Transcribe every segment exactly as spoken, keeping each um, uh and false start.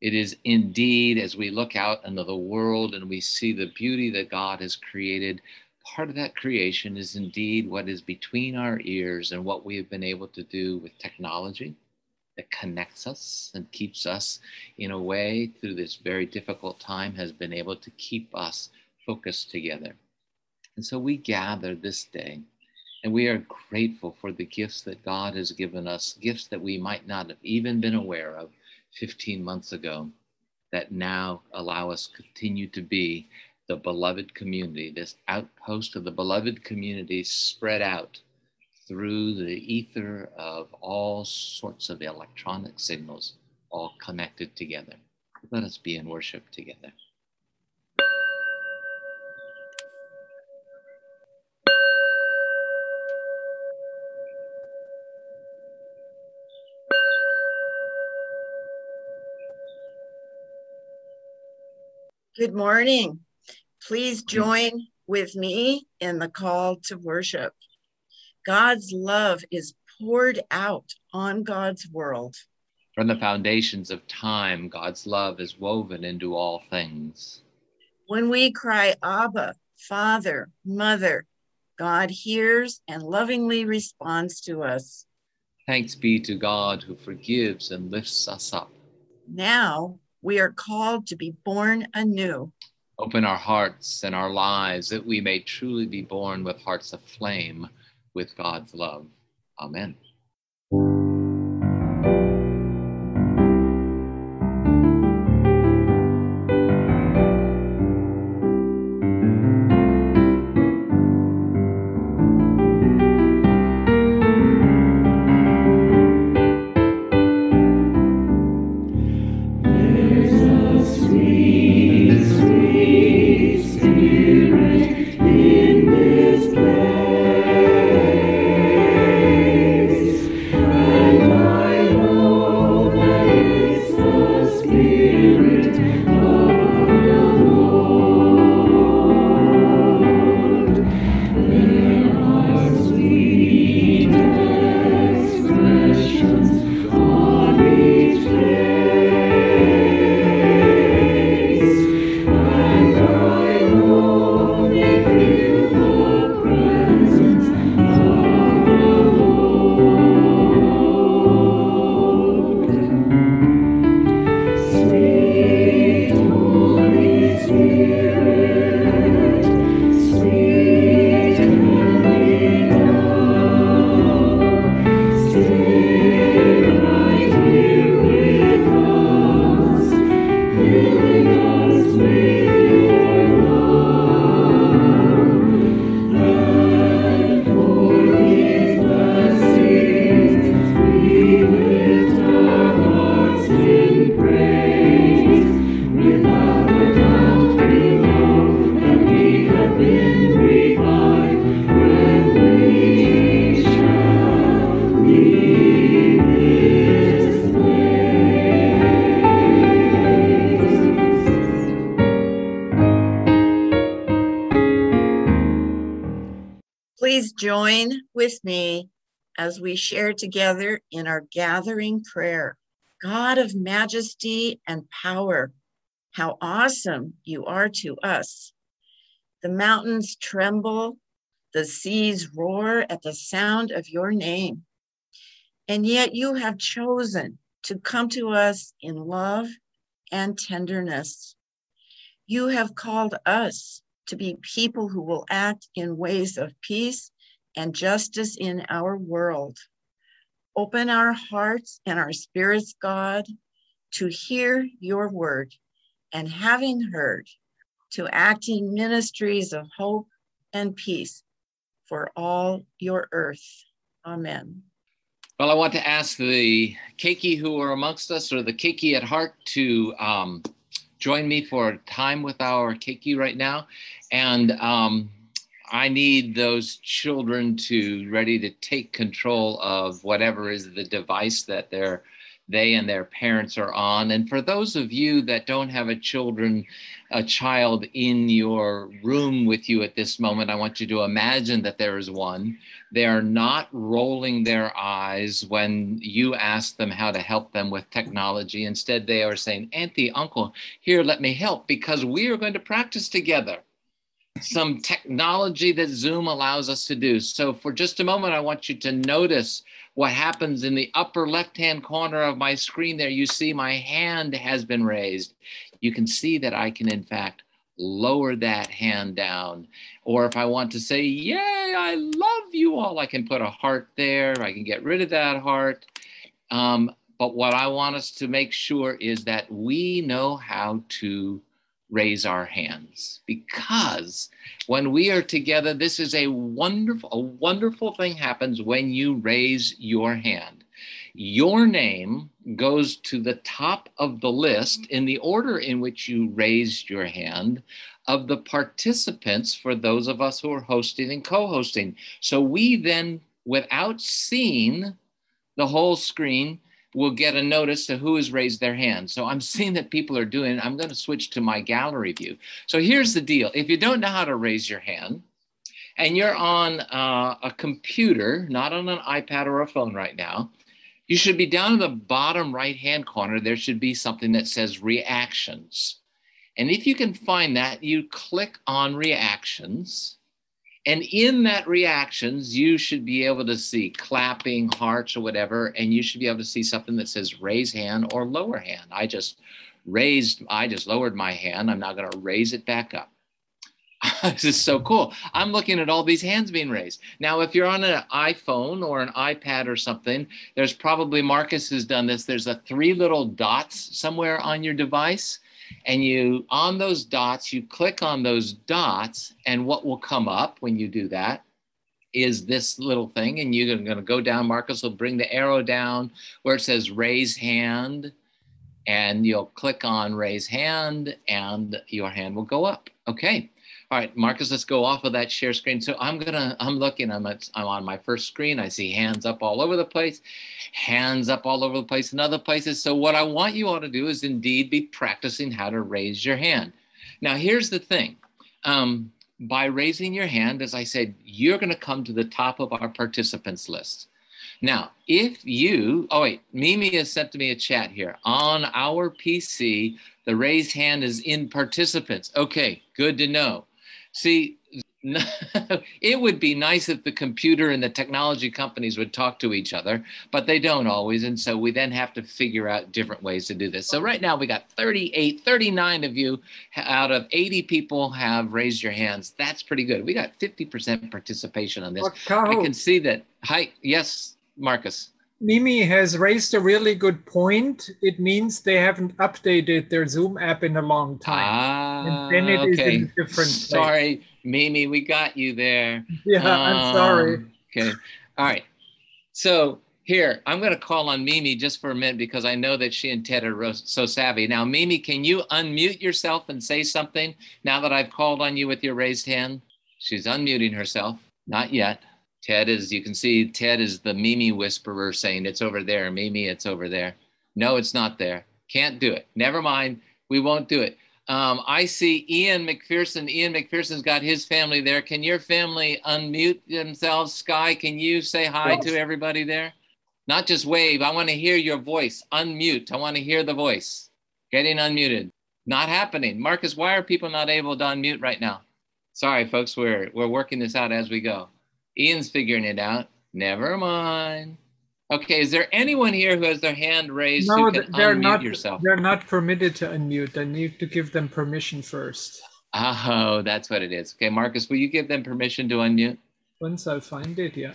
It is indeed, as we look out into the world and we see the beauty that God has created, part of that creation is indeed what is between our ears and what we have been able to do with technology that connects us and keeps us in a way through this very difficult time, has been able to keep us focused together. And so we gather this day and we are grateful for the gifts that God has given us, gifts that we might not have even been aware of fifteen months ago, that now allow us to continue to be the beloved community, this outpost of the beloved community spread out through the ether of all sorts of electronic signals, all connected together. Let us be in worship together. Good morning. Please join with me in the call to worship. God's love is poured out on God's world. From the foundations of time, God's love is woven into all things. When we cry, Abba, Father, Mother, God hears and lovingly responds to us. Thanks be to God who forgives and lifts us up. Now we are called to be born anew. Open our hearts and our lives that we may truly be born with hearts aflame with God's love. Amen. Please join with me as we share together in our gathering prayer. God of majesty and power, how awesome you are to us. The mountains tremble, the seas roar at the sound of your name. And yet you have chosen to come to us in love and tenderness. You have called us to be people who will act in ways of peace and justice in our world. Open our hearts and our spirits, God, to hear your word, and having heard, to act in ministries of hope and peace for all your earth. Amen. Well, I want to ask the Keiki who are amongst us, or the Keiki at heart, to um, join me for a time with our Keiki right now. And um, I need those children to ready to take control of whatever is the device that they're they and their parents are on. And for those of you that don't have a children, a child in your room with you at this moment, I want you to imagine that there is one. They are not rolling their eyes when you ask them how to help them with technology. Instead, they are saying, Auntie, Uncle, here, let me help, because we are going to practice together some technology that Zoom allows us to do. So for just a moment, I want you to notice what happens in the upper left-hand corner of my screen there. You see my hand has been raised. You can see that I can, in fact, lower that hand down. Or if I want to say, yay, I love you all, I can put a heart there. I can get rid of that heart. Um, but what I want us to make sure is that we know how to raise our hands, because when we are together, this is a wonderful, a wonderful thing happens when you raise your hand. Your name goes to the top of the list in the order in which you raised your hand of the participants for those of us who are hosting and co-hosting. So we then, without seeing the whole screen, will get a notice to who has raised their hand. So I'm seeing that people are doing it. I'm going to switch to my gallery view. So here's the deal. If you don't know how to raise your hand and you're on uh, a computer, not on an iPad or a phone right now, you should be down in the bottom right-hand corner. There should be something that says reactions. And if you can find that, you click on reactions. And in that reactions, you should be able to see clapping, hearts, or whatever, and you should be able to see something that says raise hand or lower hand. I just raised, I just lowered my hand. I'm now going to raise it back up. This is so cool. I'm looking at all these hands being raised. Now, if you're on an iPhone or an iPad or something, there's probably, Marcus has done this, there's a three little dots somewhere on your device. And you, on those dots, you click on those dots, and what will come up when you do that is this little thing, and you're going to go down. Marcus will bring the arrow down where it says raise hand, and you'll click on raise hand, and your hand will go up. Okay. All right, Marcus, let's go off of that share screen. So I'm gonna, I'm looking, I'm, at, I'm on my first screen. I see hands up all over the place, hands up all over the place in other places. So what I want you all to do is indeed be practicing how to raise your hand. Now, here's the thing. Um, by raising your hand, as I said, you're gonna come to the top of our participants list. Now, if you, oh wait, Mimi has sent me a chat here. On our P C, the raised hand is in participants. Okay, good to know. See, it would be nice if the computer and the technology companies would talk to each other, but they don't always. And so we then have to figure out different ways to do this. So right now we got thirty-eight, thirty-nine of you out of eighty people have raised your hands. That's pretty good. We got fifty percent participation on this. I can see that. Hi, yes, Marcus. Mimi has raised a really good point. It means they haven't updated their Zoom app in a long time. Ah, and then it okay. is in a different place. Sorry, Mimi, we got you there. Yeah, um, I'm sorry. Okay, all right. So here, I'm going to call on Mimi just for a minute because I know that she and Ted are so savvy. Now, Mimi, can you unmute yourself and say something now that I've called on you with your raised hand? She's unmuting herself. Not yet. Ted is, you can see Ted is the Mimi whisperer saying it's over there. Mimi, it's over there. No, it's not there. Can't do it. Never mind. We won't do it. Um, I see Ian McPherson. Ian McPherson's got his family there. Can your family unmute themselves? Sky, can you say hi to everybody there? Not just wave. I want to hear your voice. Unmute. I want to hear the voice. Getting unmuted. Not happening. Marcus, why are people not able to unmute right now? Sorry, folks. We're, we're working this out as we go. Ian's figuring it out. Never mind. Okay, is there anyone here who has their hand raised no, who can they're unmute not, yourself? They're not permitted to unmute. I need to give them permission first. Oh, that's what it is. Okay, Marcus, will you give them permission to unmute? Once I find it, yeah.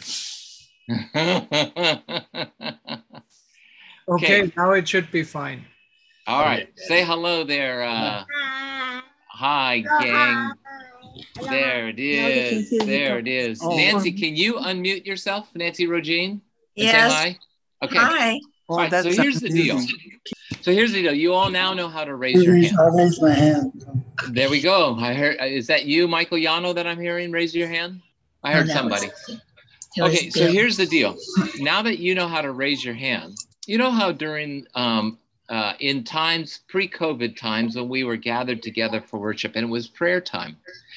okay, okay, now it should be fine. All right, say hello there. Uh, hi, gang. There it is. There it is. Oh. Nancy, can you unmute yourself? Nancy Rogine? Yes. Say hi. Okay. Hi. All right, so here's the deal. So here's the deal. You all now know how to raise your hand. I'll raise my hand. There we go. I heard. Is that you, Michael Yano, that I'm hearing raise your hand? I heard no, somebody. Was, okay, so here's the deal. Now that you know how to raise your hand, You know how during, um, uh, in times, pre-COVID times, when we were gathered together for worship and it was prayer time,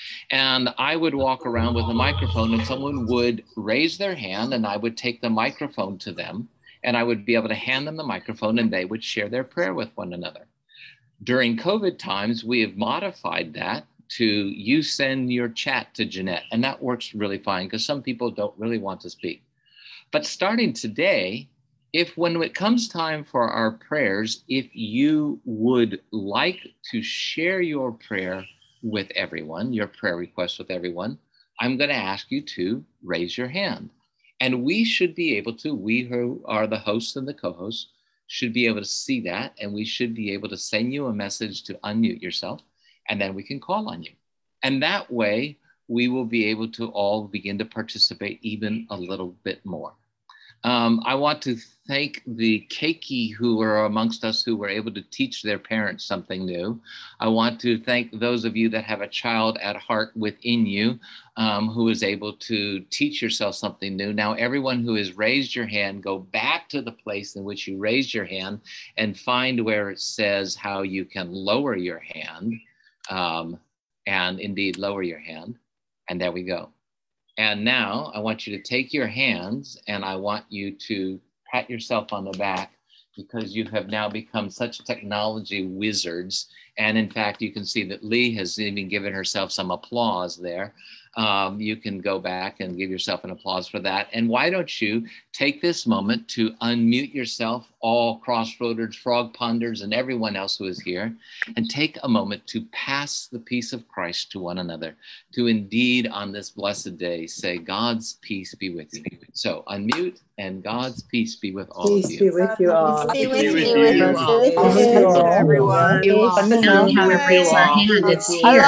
and I would walk around with a microphone and someone would raise their hand and I would take the microphone to them and I would be able to hand them the microphone and they would share their prayer with one another. During COVID times, we have modified that to you send your chat to Jeanette, and that works really fine because some people don't really want to speak. But starting today, if when it comes time for our prayers, if you would like to share your prayer with everyone, your prayer request with everyone, I'm going to ask you to raise your hand. And we should be able to, we who are the hosts and the co-hosts, should be able to see that, and we should be able to send you a message to unmute yourself, and then we can call on you. And that way, we will be able to all begin to participate even a little bit more. Um, I want to thank the keiki who are amongst us who were able to teach their parents something new. I want to thank those of you that have a child at heart within you um, who is able to teach yourself something new. Now, everyone who has raised your hand, go back to the place in which you raised your hand and find where it says how you can lower your hand um, and indeed lower your hand. And there we go. And now I want you to take your hands and I want you to pat yourself on the back because you have now become such technology wizards. And in fact, you can see that Lee has even given herself some applause there. Um, you can go back and give yourself an applause for that. And why don't you take this moment to unmute yourself, all Crossroaders, Frog Ponders, and everyone else who is here, and take a moment to pass the peace of Christ to one another, to indeed on this blessed day say, God's peace be with you. So unmute and God's peace be with all Peace of you. be with you all. Peace be with Peace you. be with you all. Everyone. We know how to raise our hand. It's here.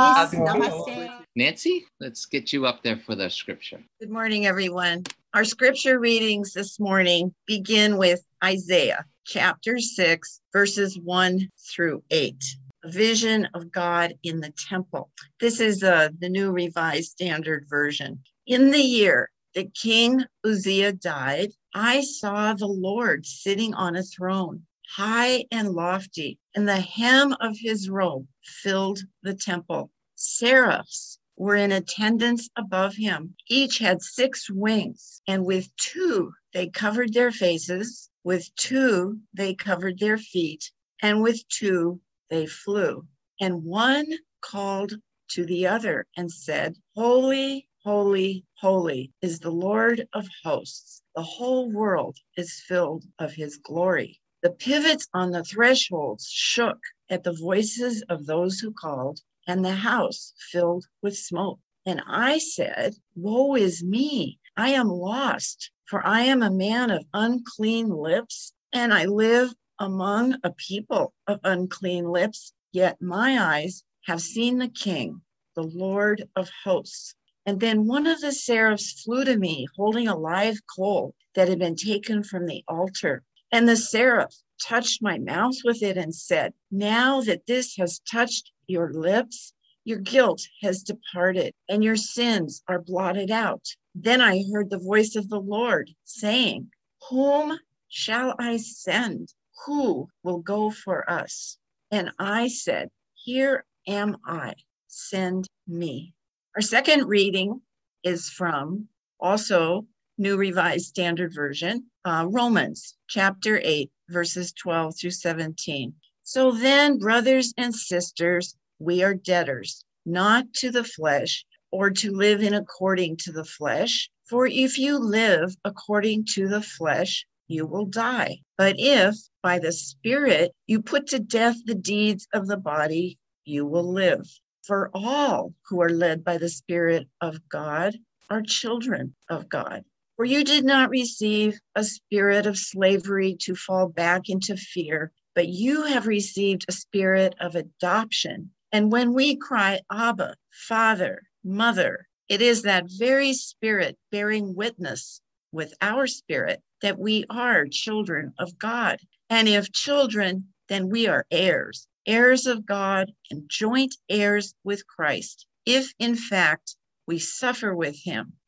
Namaste. Nancy, let's get you up there for the scripture. Good morning, everyone. Our scripture readings this morning begin with Isaiah chapter six, verses one through eight. A vision of God in the temple. This is uh, the New Revised Standard Version. In the year that King Uzziah died, I saw the Lord sitting on a throne, high and lofty, and the hem of his robe filled the temple. Seraphs were in attendance above him. Each had six wings, and with two they covered their faces, with two they covered their feet, and with two they flew. And one called to the other and said, Holy, holy, holy is the Lord of hosts. The whole world is filled of his glory. The pivots on the thresholds shook at the voices of those who called, and the house filled with smoke. And I said, Woe is me, I am lost, for I am a man of unclean lips, and I live among a people of unclean lips, yet my eyes have seen the King, the Lord of hosts. And then one of the seraphs flew to me, holding a live coal that had been taken from the altar. And the seraph touched my mouth with it and said, Now that this has touched your lips, your guilt has departed and your sins are blotted out. Then I heard the voice of the Lord saying, Whom shall I send? Who will go for us? And I said, Here am I, send me. Our second reading is from also New Revised Standard Version, uh, Romans chapter eight, verses twelve through seventeen. So then, brothers and sisters, we are debtors, not to the flesh, or to live in according to the flesh. For if you live according to the flesh, you will die. But if by the Spirit you put to death the deeds of the body, you will live. For all who are led by the Spirit of God are children of God. For you did not receive a spirit of slavery to fall back into fear, but you have received a spirit of adoption. And when we cry, Abba, Father, Mother, it is that very Spirit bearing witness with our spirit that we are children of God. And if children, then we are heirs, heirs of God and joint heirs with Christ, if in fact we suffer with him,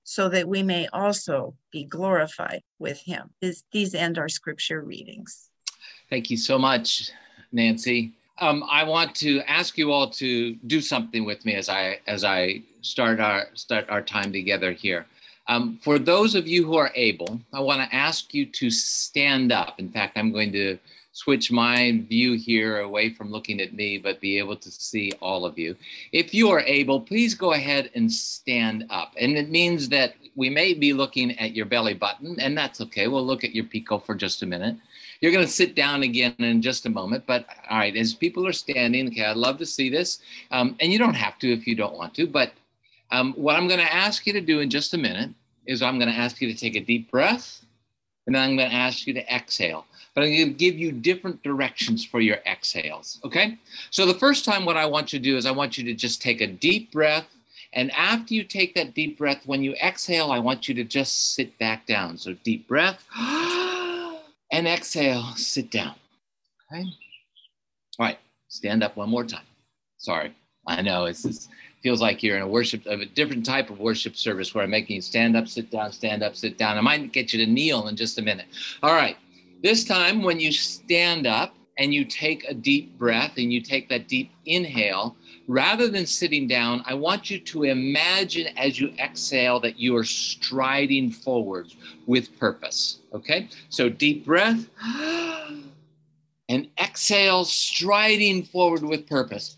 so that we may also be glorified with him. This, these end our scripture readings. Thank you so much, Nancy. Um, I want to ask you all to do something with me as I as I start our start our time together here. Um, for those of you who are able, I want to ask you to stand up. In fact, I'm going to switch my view here away from looking at me, but be able to see all of you. If you are able, please go ahead and stand up. And it means that we may be looking at your belly button, and that's okay. We'll look at your pico for just a minute. You're going to sit down again in just a moment. But all right, as people are standing, okay, I'd love to see this. Um, and you don't have to if you don't want to. But um, what I'm going to ask you to do in just a minute is I'm going to ask you to take a deep breath, and then I'm going to ask you to exhale. But I'm going to give you different directions for your exhales, okay? So the first time what I want you to do is I want you to just take a deep breath. And after you take that deep breath, when you exhale, I want you to just sit back down. So deep breath and exhale, sit down, okay? All right, stand up one more time. Sorry, I know it's just, feels like you're in a worship, of a different type of worship service where I'm making you stand up, sit down, stand up, sit down. I might get you to kneel in just a minute. All right. This time, when you stand up and you take a deep breath and you take that deep inhale, rather than sitting down, I want you to imagine as you exhale that you are striding forward with purpose, okay? So deep breath and exhale, striding forward with purpose.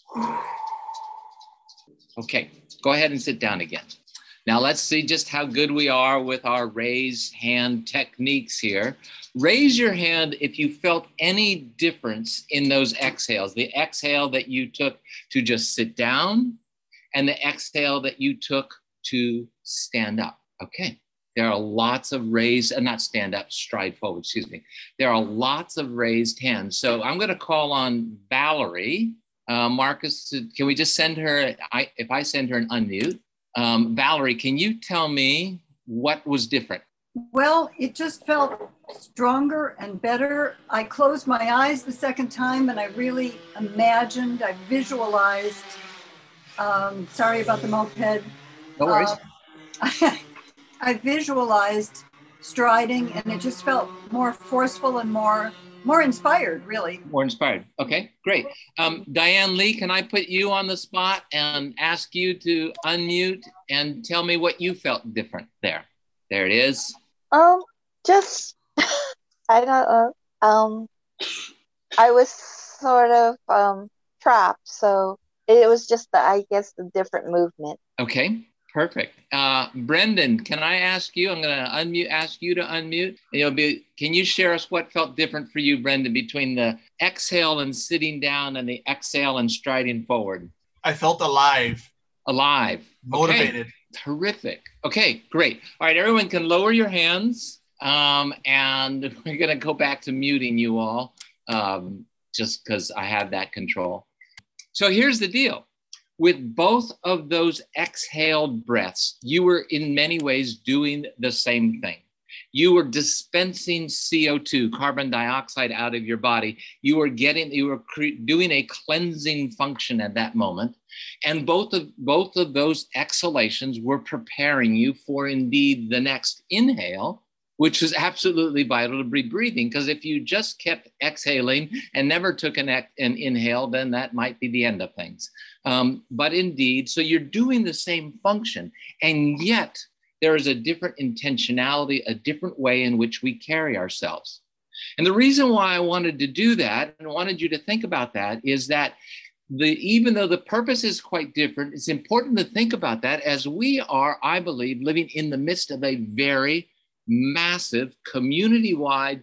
Okay, go ahead and sit down again. Now let's see just how good we are with our raised hand techniques here. Raise your hand if you felt any difference in those exhales. The exhale that you took to just sit down and the exhale that you took to stand up. Okay, there are lots of raised, uh, not stand up, stride forward, excuse me. There are lots of raised hands. So I'm gonna call on Valerie. Uh, Marcus, can we just send her, I, if I send her an unmute? Um, Valerie, can you tell me what was different? Well, it just felt stronger and better. I closed my eyes the second time and I really imagined, I visualized, um, sorry about the moped. No worries. Uh, I, I visualized striding and it just felt more forceful and more More inspired, really. More inspired. Okay, great. Um, Diane Lee, can I put you on the spot and ask you to unmute and tell me what you felt different there? There it is. Um, just, I don't know, um, I was sort of um, trapped, so it was just, the, I guess, the different movement. Okay, perfect. Uh, Brendan, can I ask you, I'm gonna unmute, ask you to unmute. And you'll be, can you share us what felt different for you, Brendan, between the exhale and sitting down and the exhale and striding forward? I felt alive. Alive. Motivated. Okay. Terrific. Okay, great. All right, everyone can lower your hands. Um, and we're gonna go back to muting you all, um, just because I have that control. So here's the deal. With both of those exhaled breaths, you were in many ways doing the same thing. You were dispensing C O two, carbon dioxide, out of your body. You were getting, you were cre- doing a cleansing function at that moment. And both of, both of those exhalations were preparing you for indeed the next inhale, which is absolutely vital to be breathing. Because if you just kept exhaling and never took an, ex- an inhale, then that might be the end of things. Um, but indeed, so you're doing the same function, and yet there is a different intentionality, a different way in which we carry ourselves. And the reason why I wanted to do that and wanted you to think about that is that the, even though the purpose is quite different, it's important to think about that as we are, I believe, living in the midst of a very massive community-wide,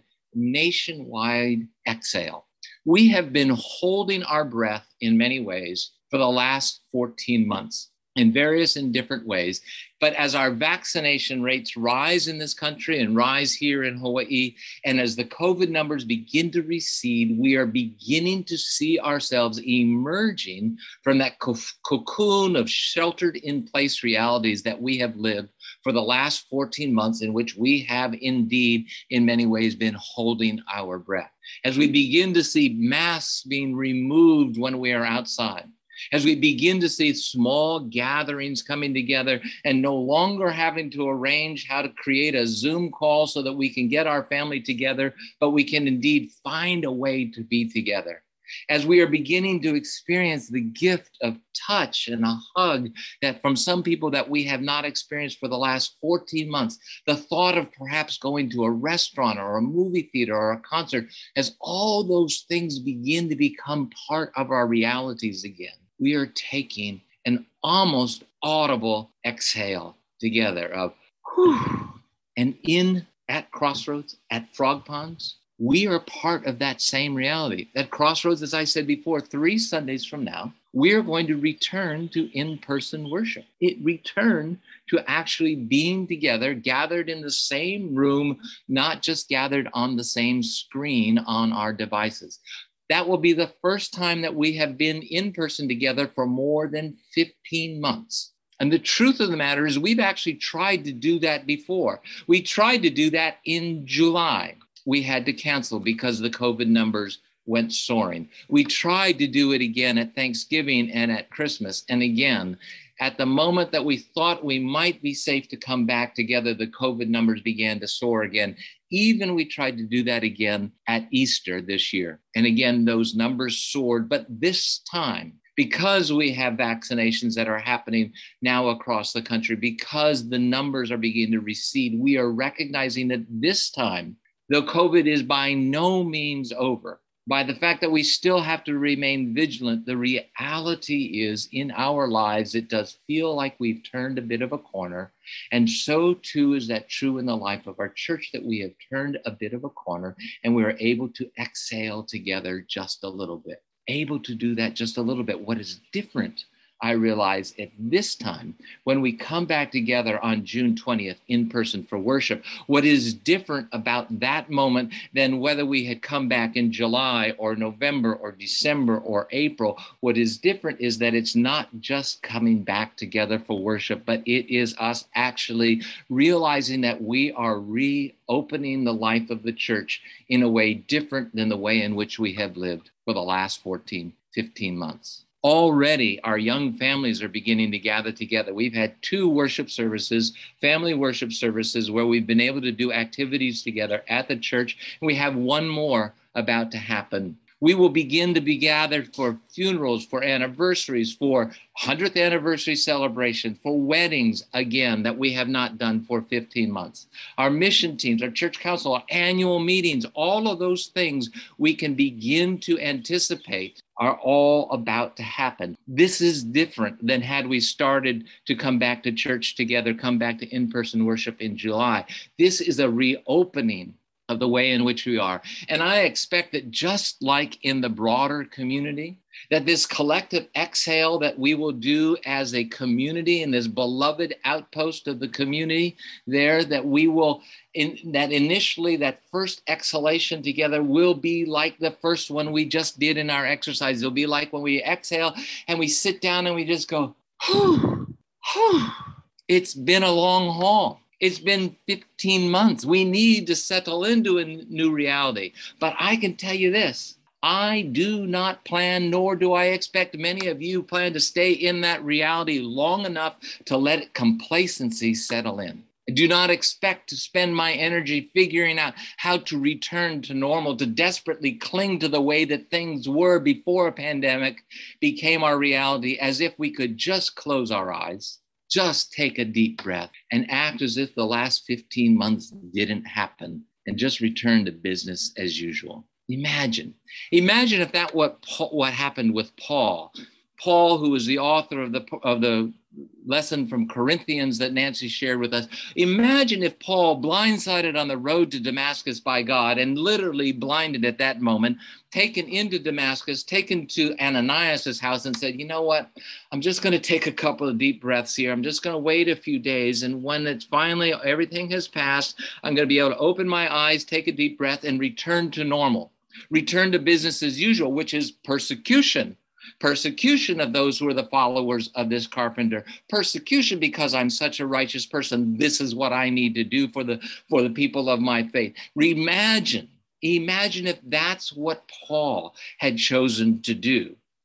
nationwide exhale. We have been holding our breath in many ways for the last fourteen months in various and different ways. But as our vaccination rates rise in this country and rise here in Hawaii, and as the COVID numbers begin to recede, we are beginning to see ourselves emerging from that co- cocoon of sheltered in place realities that we have lived for the last fourteen months, in which we have indeed, in many ways, been holding our breath. As we begin to see masks being removed when we are outside, as we begin to see small gatherings coming together and no longer having to arrange how to create a Zoom call so that we can get our family together, but we can indeed find a way to be together. As we are beginning to experience the gift of touch and a hug that from some people that we have not experienced for the last fourteen months, the thought of perhaps going to a restaurant or a movie theater or a concert, as all those things begin to become part of our realities again, we are taking an almost audible exhale together of whew. And in at Crossroads, at Frog Ponds, we are part of that same reality. At Crossroads, as I said before, three Sundays from now, we're going to return to in-person worship. It returned to actually being together, gathered in the same room, not just gathered on the same screen on our devices. That will be the first time that we have been in person together for more than fifteen months. And the truth of the matter is we've actually tried to do that before. We tried to do that in July. We had to cancel because the COVID numbers went soaring. We tried to do it again at Thanksgiving and at Christmas. And again, at the moment that we thought we might be safe to come back together, the COVID numbers began to soar again. Even we tried to do that again at Easter this year. And again, those numbers soared. But this time, because we have vaccinations that are happening now across the country, because the numbers are beginning to recede, we are recognizing that this time, though COVID is by no means over, by the fact that we still have to remain vigilant, the reality is in our lives, it does feel like we've turned a bit of a corner. And so too is that true in the life of our church, that we have turned a bit of a corner and we are able to exhale together just a little bit, able to do that just a little bit. What is different, I realize at this time, when we come back together on June twentieth in person for worship, what is different about that moment than whether we had come back in July or November or December or April, what is different is that it's not just coming back together for worship, but it is us actually realizing that we are reopening the life of the church in a way different than the way in which we have lived for the last fourteen, fifteen months. Already, our young families are beginning to gather together. We've had two worship services, family worship services, where we've been able to do activities together at the church. And we have one more about to happen. We will begin to be gathered for funerals, for anniversaries, for hundredth anniversary celebrations, for weddings, again, that we have not done for fifteen months. Our mission teams, our church council, our annual meetings, all of those things we can begin to anticipate are all about to happen. This is different than had we started to come back to church together, come back to in-person worship in July. This is a reopening of the way in which we are. And I expect that just like in the broader community, that this collective exhale that we will do as a community in this beloved outpost of the community there, that we will, in that initially that first exhalation together will be like the first one we just did in our exercise. It'll be like when we exhale and we sit down and we just go, whew, whew. It's been a long haul. It's been fifteen months. We need to settle into a new reality. But I can tell you this, I do not plan, nor do I expect many of you plan to stay in that reality long enough to let complacency settle in. I do not expect to spend my energy figuring out how to return to normal, to desperately cling to the way that things were before a pandemic became our reality, as if we could just close our eyes, just take a deep breath and act as if the last fifteen months didn't happen and just return to business as usual. Imagine, imagine if that what Paul, what happened with Paul, Paul, who was the author of the, of the lesson from Corinthians that Nancy shared with us. Imagine if Paul, blindsided on the road to Damascus by God and literally blinded at that moment, taken into Damascus, taken to Ananias' house and said, you know what, I'm just going to take a couple of deep breaths here. I'm just going to wait a few days. And when it's finally, everything has passed, I'm going to be able to open my eyes, take a deep breath and return to normal, return to business as usual, which is persecution. Persecution of those who are the followers of this carpenter. Persecution because I'm such a righteous person. This is what I need to do for the, for the people of my faith. Imagine, imagine if that's what Paul had chosen to do.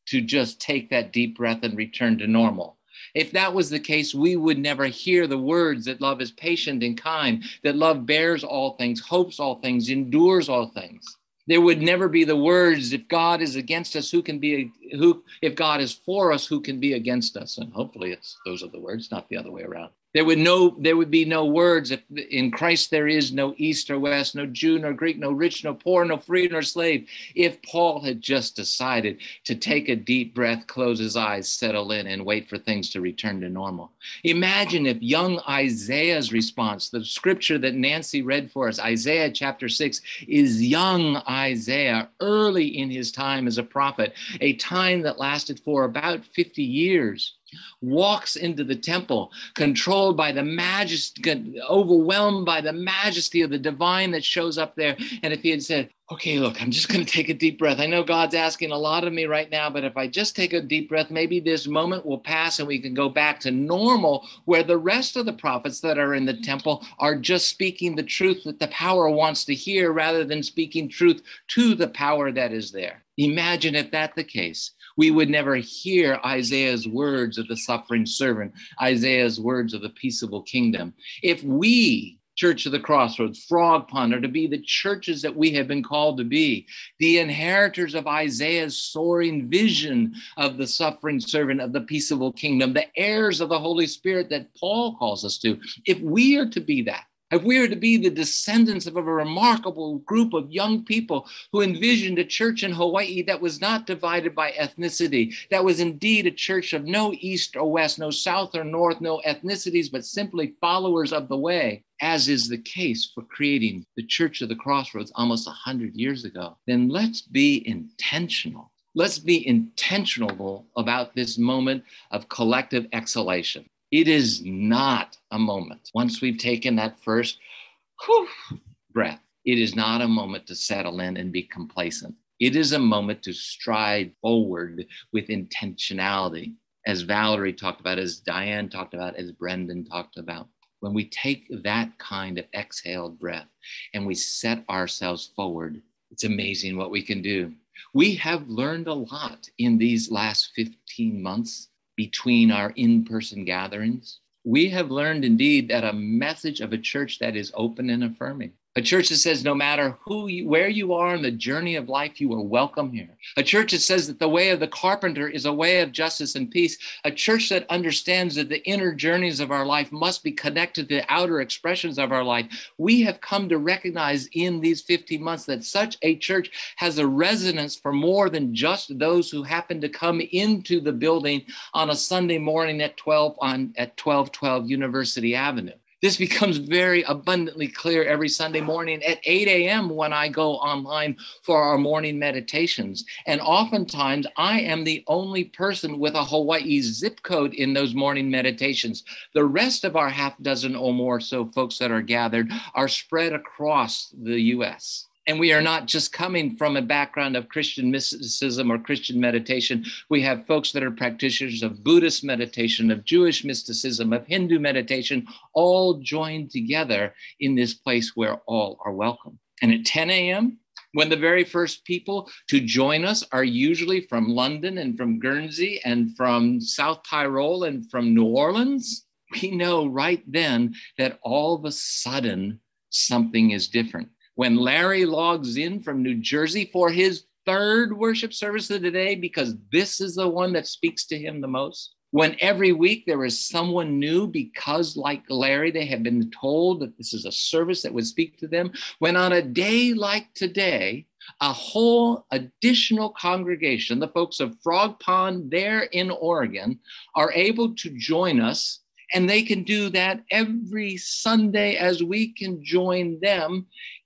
to just take that deep breath and return to normal. If that was the case, we would never hear the words that love is patient and kind, that love bears all things, hopes all things, endures all things. There would never be the words, if God is against us, who can be, who, if God is for us, who can be against us? And hopefully it's, those are the words, not the other way around. There would no, there would be no words. If in Christ there is no east or west, no Jew nor Greek, no rich, no poor, no free nor slave. If Paul had just decided to take a deep breath, close his eyes, settle in, and wait for things to return to normal. Imagine if young Isaiah's response, the scripture that Nancy read for us, Isaiah chapter six, is young Isaiah, early in his time as a prophet, a time that lasted for about fifty years. Walks into the temple, controlled by the majesty, overwhelmed by the majesty of the divine that shows up there. And if he had said, okay, look, I'm just going to take a deep breath. I know God's asking a lot of me right now, but if I just take a deep breath, maybe this moment will pass and we can go back to normal, where the rest of the prophets that are in the temple are just speaking the truth that the power wants to hear, rather than speaking truth to the power that is there. Imagine if that's the case. We would never hear Isaiah's words of the suffering servant, Isaiah's words of the peaceable kingdom. If we, Church of the Crossroads, Frog Pond, are to be the churches that we have been called to be, the inheritors of Isaiah's soaring vision of the suffering servant of the peaceable kingdom, the heirs of the Holy Spirit that Paul calls us to, if we are to be that, if we are to be the descendants of a remarkable group of young people who envisioned a church in Hawaii that was not divided by ethnicity, that was indeed a church of no east or west, no south or north, no ethnicities, but simply followers of the way, as is the case for creating the Church of the Crossroads almost one hundred years ago, then let's be intentional. Let's be intentional about this moment of collective exhalation. It is not a moment, once we've taken that first whew, breath, it is not a moment to settle in and be complacent. It is a moment to stride forward with intentionality, as Valerie talked about, as Diane talked about, as Brendan talked about. When we take that kind of exhaled breath and we set ourselves forward, it's amazing what we can do. We have learned a lot in these last fifteen months. Between our in-person gatherings, we have learned indeed that a message of a church that is open and affirming, a church that says no matter who you, where you are in the journey of life, you are welcome here. A church that says that the way of the carpenter is a way of justice and peace. A church that understands that the inner journeys of our life must be connected to the outer expressions of our life. We have come to recognize in these fifteen months that such a church has a resonance for more than just those who happen to come into the building on a Sunday morning at twelve on at twelve twelve University Avenue. This becomes very abundantly clear every Sunday morning at eight a.m. when I go online for our morning meditations. And oftentimes I am the only person with a Hawaii zip code in those morning meditations. The rest of our half dozen or more so folks that are gathered are spread across the U S. And we are not just coming from a background of Christian mysticism or Christian meditation. We have folks that are practitioners of Buddhist meditation, of Jewish mysticism, of Hindu meditation, all joined together in this place where all are welcome. And at ten a.m., when the very first people to join us are usually from London and from Guernsey and from South Tyrol and from New Orleans, we know right then that all of a sudden something is different. When Larry logs in from New Jersey for his third worship service of the day, because this is the one that speaks to him the most. When every week there is someone new because, like Larry, they have been told that this is a service that would speak to them. When on a day like today, a whole additional congregation, the folks of Frog Pond there in Oregon, are able to join us. And they can do that every Sunday as we can join them,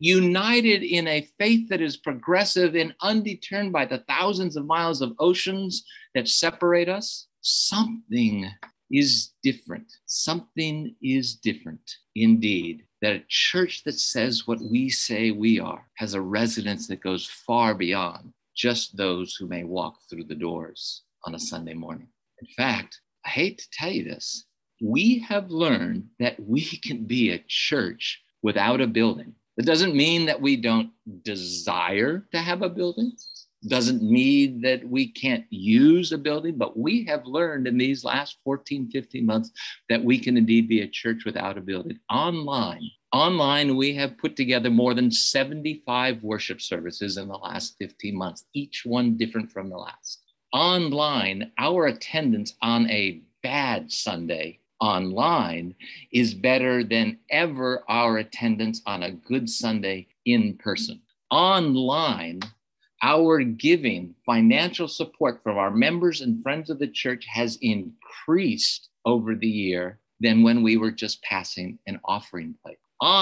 united in a faith that is progressive and undeterred by the thousands of miles of oceans that separate us. Something is different. Something is different indeed. That a church that says what we say we are has a resonance that goes far beyond just those who may walk through the doors on a Sunday morning. In fact, I hate to tell you this, we have learned that we can be a church without a building. That doesn't mean that we don't desire to have a building. Doesn't mean that we can't use a building, but we have learned in these last fourteen, fifteen months that we can indeed be a church without a building. Online, online, we have put together more than seventy-five worship services in the last fifteen months, each one different from the last. Online, our attendance on a bad Sunday online is better than ever our attendance on a good Sunday in person. Online, our giving, financial support from our members and friends of the church has increased over the year than when we were just passing an offering plate.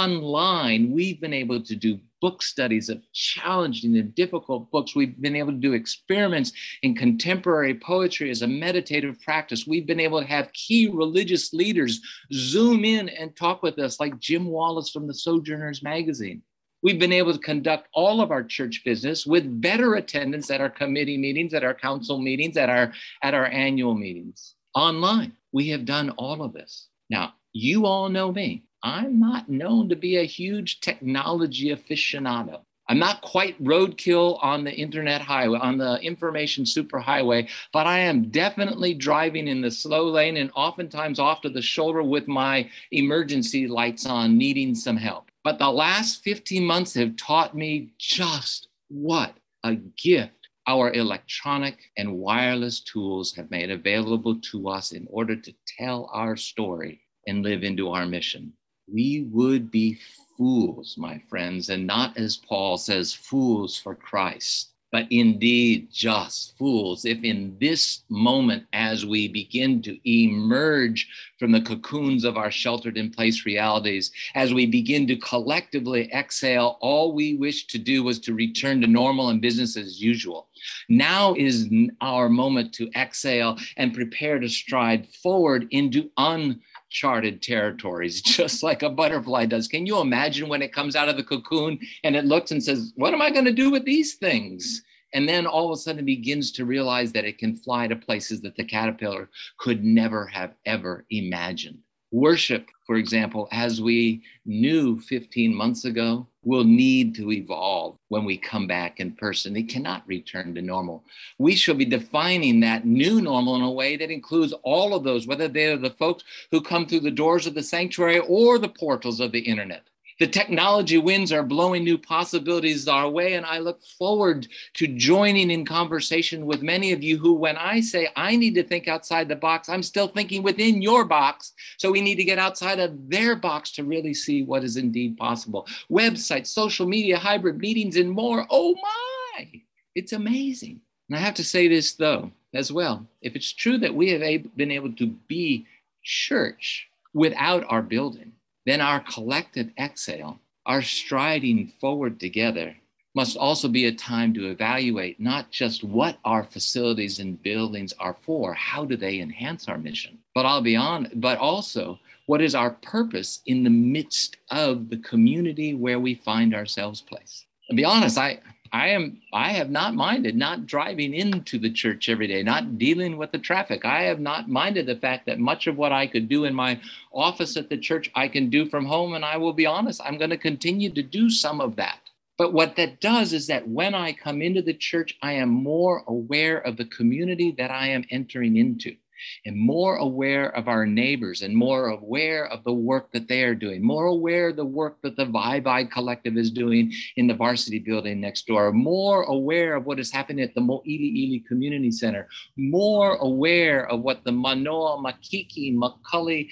Online, we've been able to do book studies of challenging and difficult books. We've been able to do experiments in contemporary poetry as a meditative practice. We've been able to have key religious leaders Zoom in and talk with us, like Jim Wallace from the Sojourners magazine. We've been able to conduct all of our church business with better attendance at our committee meetings, at our council meetings, at our, at our annual meetings. Online, we have done all of this. Now, you all know me. I'm not known to be a huge technology aficionado. I'm not quite roadkill on the internet highway, on the information superhighway, but I am definitely driving in the slow lane and oftentimes off to the shoulder with my emergency lights on, needing some help. But the last fifteen months have taught me just what a gift our electronic and wireless tools have made available to us in order to tell our story and live into our mission. We would be fools, my friends, and not, as Paul says, fools for Christ, but indeed just fools if in this moment, as we begin to emerge from the cocoons of our sheltered in place realities, as we begin to collectively exhale, all we wish to do was to return to normal and business as usual. Now is our moment to exhale and prepare to stride forward into uncharted territories, just like a butterfly does. Can you imagine when it comes out of the cocoon and it looks and says, what am I going to do with these things? And then all of a sudden begins to realize that it can fly to places that the caterpillar could never have ever imagined. Worship, for example, as we knew fifteen months ago, will need to evolve when we come back in person. It cannot return to normal. We shall be defining that new normal in a way that includes all of those, whether they are the folks who come through the doors of the sanctuary or the portals of the internet. The technology winds are blowing new possibilities our way, and I look forward to joining in conversation with many of you who, when I say I need to think outside the box, I'm still thinking within your box. So we need to get outside of their box to really see what is indeed possible. Websites, social media, hybrid meetings, and more. Oh my, it's amazing. And I have to say this, though, as well. If it's true that we have been able to be church without our building, then our collective exhale, our striding forward together, must also be a time to evaluate not just what our facilities and buildings are for, how do they enhance our mission, but I'll be on, but also what is our purpose in the midst of the community where we find ourselves placed. To be honest, I, I am, I have not minded not driving into the church every day, not dealing with the traffic. I have not minded the fact that much of what I could do in my office at the church, I can do from home. And I will be honest, I'm going to continue to do some of that. But what that does is that when I come into the church, I am more aware of the community that I am entering into, and more aware of our neighbors, and more aware of the work that they are doing, more aware of the work that the Vibe Collective is doing in the Varsity building next door, more aware of what is happening at the Mo'ili'ili Community Center, more aware of what the Manoa, Makiki, Macaulay,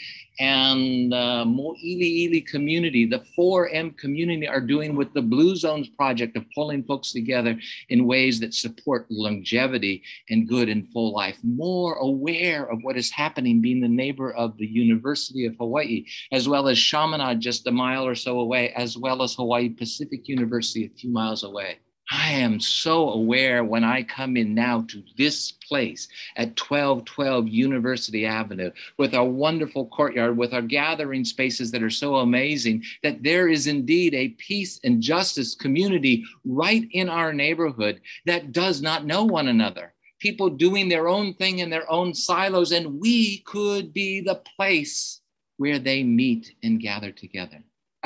and uh, Mo'ili'ili community, the four M community, are doing with the Blue Zones project of pulling folks together in ways that support longevity and good and full life. More aware of what is happening being the neighbor of the University of Hawaii, as well as Chaminade just a mile or so away, as well as Hawaii Pacific University a few miles away. I am so aware when I come in now to this place at twelve twelve University Avenue with our wonderful courtyard, with our gathering spaces that are so amazing, that there is indeed a peace and justice community right in our neighborhood that does not know one another. People doing their own thing in their own silos, and we could be the place where they meet and gather together.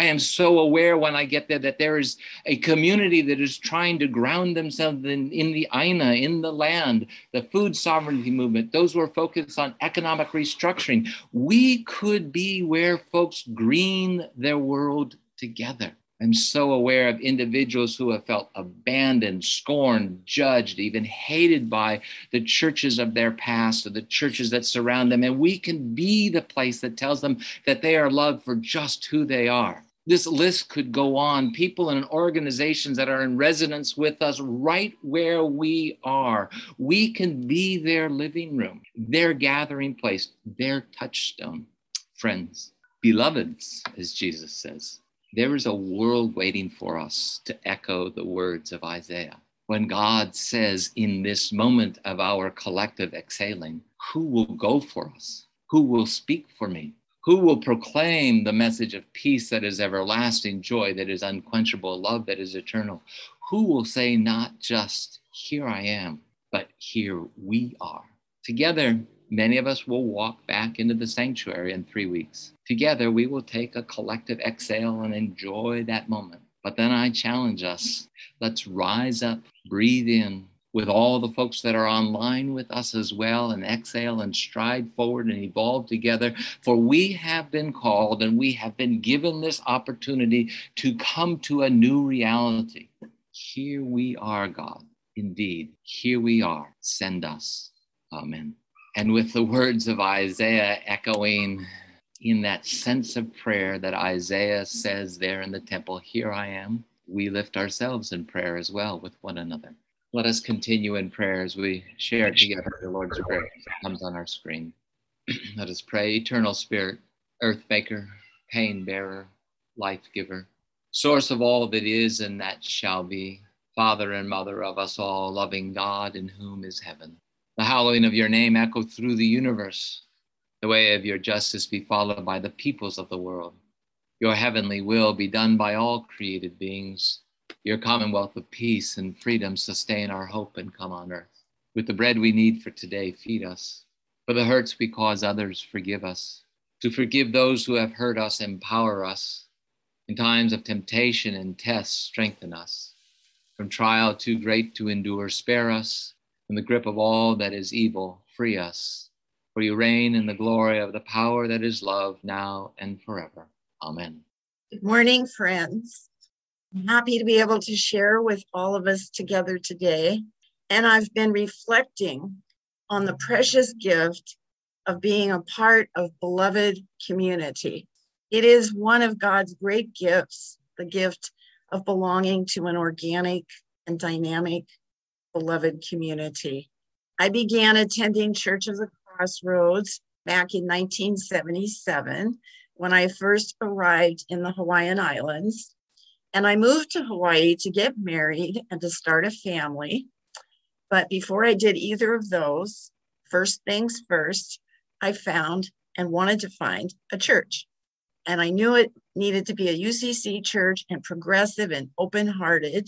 I am so aware when I get there that there is a community that is trying to ground themselves in, in the Aina, in the land, the food sovereignty movement, those who are focused on economic restructuring. We could be where folks green their world together. I'm so aware of individuals who have felt abandoned, scorned, judged, even hated by the churches of their past or the churches that surround them. And we can be the place that tells them that they are loved for just who they are. This list could go on. People and organizations that are in resonance with us right where we are. We can be their living room, their gathering place, their touchstone. Friends, beloveds, as Jesus says. There is a world waiting for us to echo the words of Isaiah. When God says in this moment of our collective exhaling, who will go for us? Who will speak for me? Who will proclaim the message of peace that is everlasting, joy that is unquenchable, love that is eternal? Who will say not just, here I am, but here we are? Together, many of us will walk back into the sanctuary in three weeks. Together, we will take a collective exhale and enjoy that moment. But then I challenge us, let's rise up, breathe in with all the folks that are online with us as well, and exhale and stride forward and evolve together. For we have been called and we have been given this opportunity to come to a new reality. Here we are, God. Indeed, here we are. Send us. Amen. And with the words of Isaiah echoing in that sense of prayer that Isaiah says there in the temple, here I am, we lift ourselves in prayer as well with one another. Let us continue in prayer as we share together the Lord's Prayer that comes on our screen. Let us pray. Eternal Spirit, earth maker, pain bearer, life giver, source of all that is and that shall be, Father and Mother of us all, loving God in whom is heaven. The hallowing of your name echo through the universe. The way of your justice be followed by the peoples of the world. Your heavenly will be done by all created beings. Your commonwealth of peace and freedom sustain our hope and come on earth. With the bread we need for today, feed us. For the hurts we cause others, forgive us. To forgive those who have hurt us, empower us. In times of temptation and tests, strengthen us. From trial too great to endure, spare us. From the grip of all that is evil, free us. For you reign in the glory of the power that is love, now and forever. Amen. Good morning, friends. I'm happy to be able to share with all of us together today. And I've been reflecting on the precious gift of being a part of beloved community. It is one of God's great gifts, the gift of belonging to an organic and dynamic beloved community. I began attending Church of the Crossroads back in nineteen seventy-seven when I first arrived in the Hawaiian Islands. And I moved to Hawaii to get married and to start a family. But before I did either of those, first things first, I found and wanted to find a church. And I knew it needed to be a U C C church and progressive and open-hearted.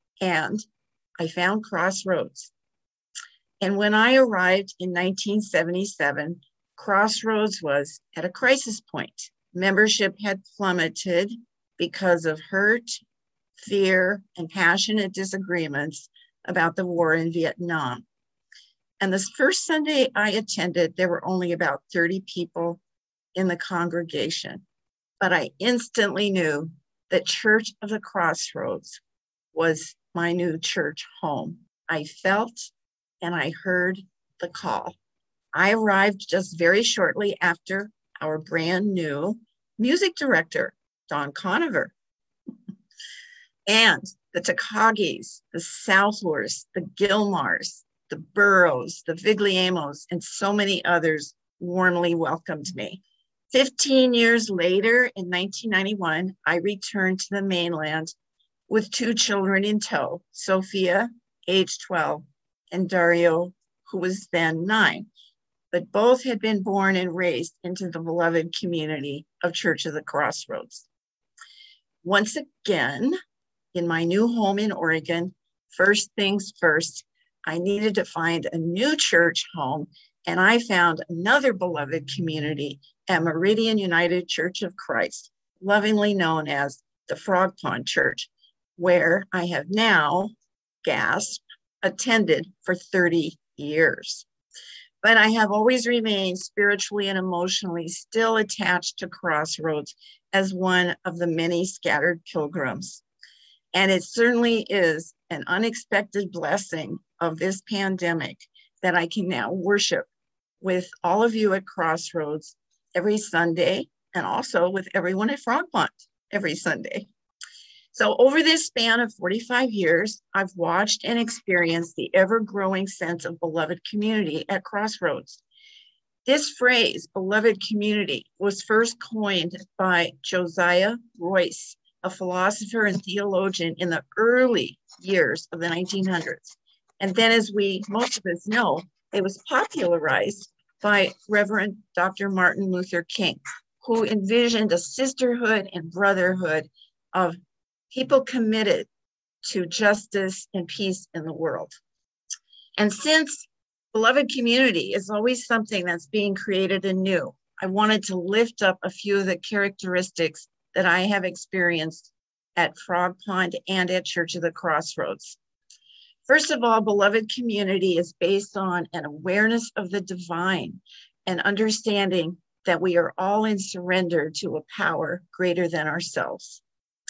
And I found Crossroads. And when I arrived in nineteen seventy-seven, Crossroads was at a crisis point. Membership had plummeted because of hurt, fear, and passionate disagreements about the war in Vietnam. And this first Sunday I attended, there were only about thirty people in the congregation. But I instantly knew that Church of the Crossroads was my new church home. I felt and I heard the call. I arrived just very shortly after our brand new music director, Don Conover, and the Takagis, the Southworths, the Gilmars, the Burrows, the Vigliamos, and so many others warmly welcomed me. Fifteen years later, in nineteen ninety-one, I returned to the mainland with two children in tow, Sophia, age twelve, and Dario, who was then nine. But both had been born and raised into the beloved community of Church of the Crossroads. Once again, in my new home in Oregon, first things first, I needed to find a new church home, and I found another beloved community at Meridian United Church of Christ, lovingly known as the Frog Pond Church, where I have now, gasp, attended for thirty years. But I have always remained spiritually and emotionally still attached to Crossroads as one of the many scattered pilgrims. And it certainly is an unexpected blessing of this pandemic that I can now worship with all of you at Crossroads every Sunday, and also with everyone at Frog Pond every Sunday. So over this span of forty-five years, I've watched and experienced the ever-growing sense of beloved community at Crossroads. This phrase, beloved community, was first coined by Josiah Royce, a philosopher and theologian in the early years of the nineteen hundreds. And then, as we, most of us know, it was popularized by Reverend Doctor Martin Luther King, who envisioned a sisterhood and brotherhood of people committed to justice and peace in the world. And since beloved community is always something that's being created anew, I wanted to lift up a few of the characteristics that I have experienced at Frog Pond and at Church of the Crossroads. First of all, beloved community is based on an awareness of the divine and understanding that we are all in surrender to a power greater than ourselves.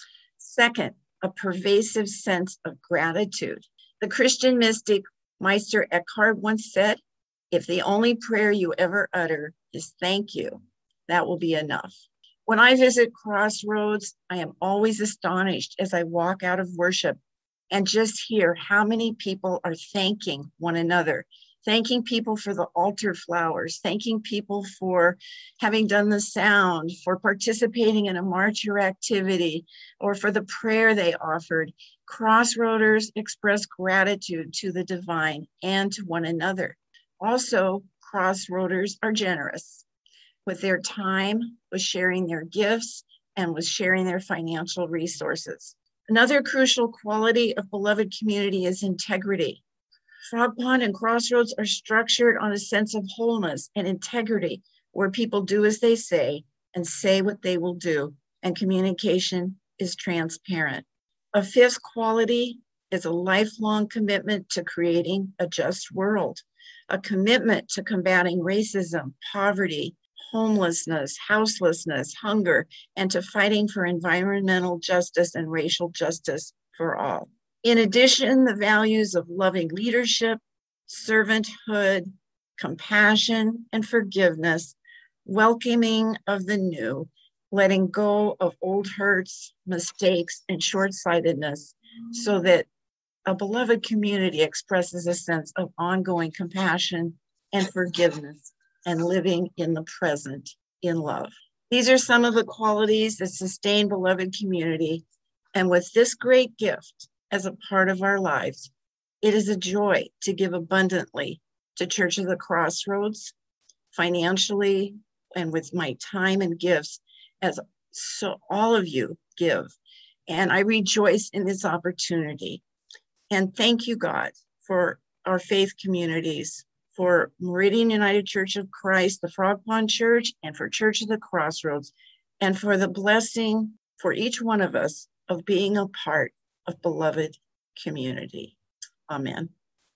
Second, a pervasive sense of gratitude. The Christian mystic Meister Eckhart once said, if the only prayer you ever utter is thank you, that will be enough. When I visit Crossroads, I am always astonished as I walk out of worship and just hear how many people are thanking one another, thanking people for the altar flowers, thanking people for having done the sound, for participating in a marcher activity, or for the prayer they offered. Crossroaders express gratitude to the divine and to one another. Also, Crossroaders are generous with their time, with sharing their gifts, and with sharing their financial resources. Another crucial quality of beloved community is integrity. Frog Pond and Crossroads are structured on a sense of wholeness and integrity, where people do as they say and say what they will do, and communication is transparent. A fifth quality is a lifelong commitment to creating a just world, a commitment to combating racism, poverty, homelessness, houselessness, hunger, and to fighting for environmental justice and racial justice for all. In addition, the values of loving leadership, servanthood, compassion, and forgiveness, welcoming of the new, letting go of old hurts, mistakes, and short-sightedness, so that a beloved community expresses a sense of ongoing compassion and forgiveness and living in the present in love. These are some of the qualities that sustain beloved community. And with this great gift as a part of our lives, it is a joy to give abundantly to Church of the Crossroads, financially, and with my time and gifts, as so all of you give. And I rejoice in this opportunity. And thank you, God, for our faith communities, for Meridian United Church of Christ, the Frog Pond Church, and for Church of the Crossroads, and for the blessing for each one of us of being a part of beloved community. Amen.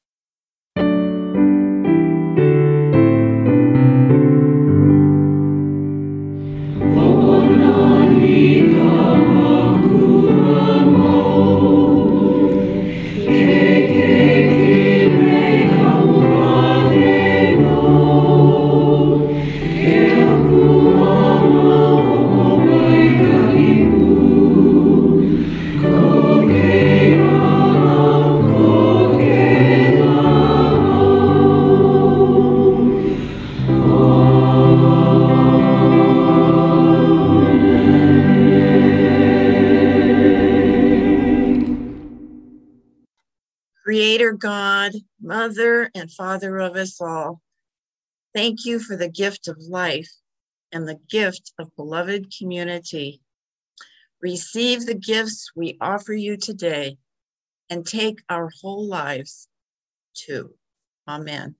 Creator God, Mother and Father of us all, thank you for the gift of life and the gift of beloved community. Receive the gifts we offer you today and take our whole lives too. Amen.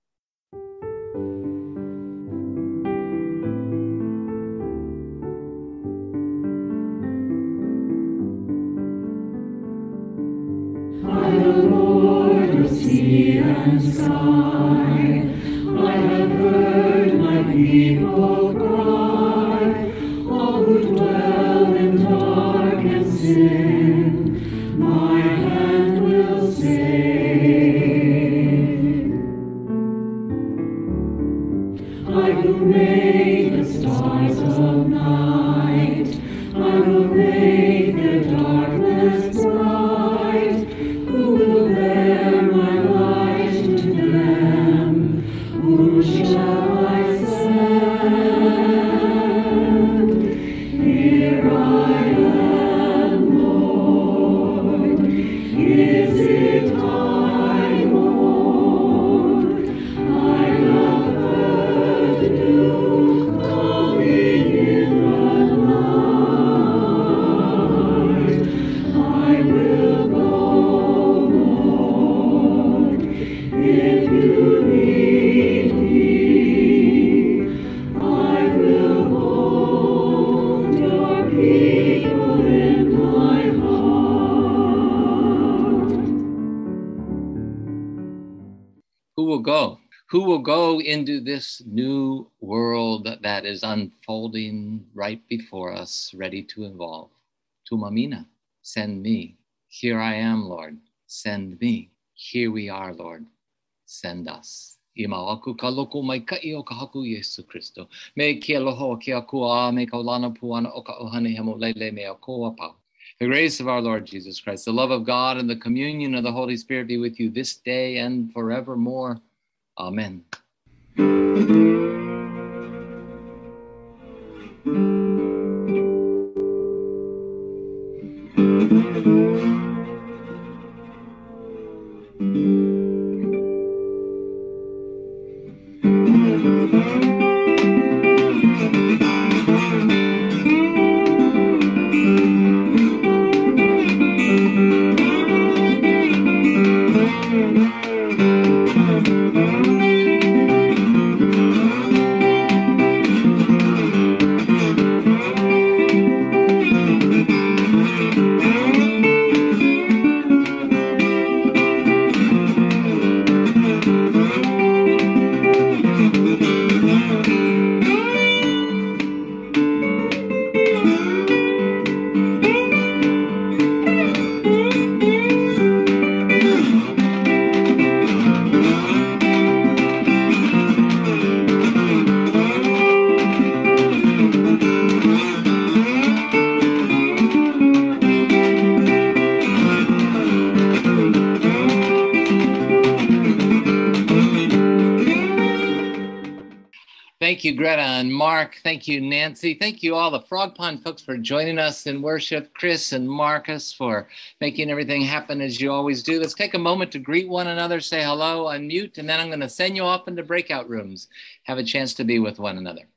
and sky. I have heard my people cry, all who dwell in dark and sin, my hand will save. I will make the stars of night, I will make their darkness bright. Who will bear my light to them? Who shall I send? Here I am, Lord. Is it I, Lord? I have heard you calling in the night. I will go, Lord, if you need me. I will hold your people in my heart. Who will go? Who will go into this new world that is unfolding right before us, ready to evolve? Tumamina, send me. Here I am, Lord. Send me. Here we are, Lord. Send us. Imawaku kaloko mai kai o kahaku Yesu Kristo. Me kia loho kia kua me kaulana puana o ka ohane hemo lele me o koa pau. The grace of our Lord Jesus Christ, the love of God, and the communion of the Holy Spirit be with you this day and forevermore. Amen. Thank you, Greta and Mark. Thank you, Nancy. Thank you all the Frog Pond folks for joining us in worship. Chris and Marcus for making everything happen as you always do. Let's take a moment to greet one another, say hello, unmute, and then I'm going to send you off into breakout rooms. Have a chance to be with one another.